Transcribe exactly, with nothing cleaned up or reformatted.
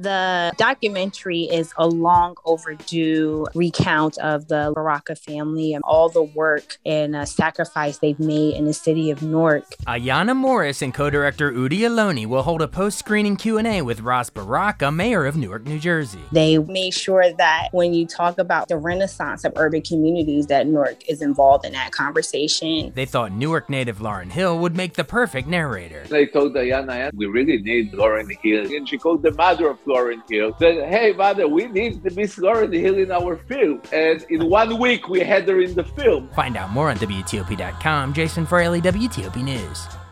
The documentary is a long overdue recount of the LaRocca family and all the work and uh, sacrifice they've made in the city of Newark. Ayanna Morris and co-director Udi Aloni will hold a post-screening Q and A with Ras Baraka, mayor of Newark, New Jersey. They made sure that when you talk about the renaissance of urban communities, that Newark is involved in that conversation. They thought Newark native Lauryn Hill would make the perfect narrator. They told Ayanna, we really need Lauryn Hill. And she called the mother of Lauryn Hill, said, hey, mother, we need Miss Lauryn Hill in our film. And in one week, we had her in the film. Find out more on W T O P dot com. Jason Fraley, W T O P News.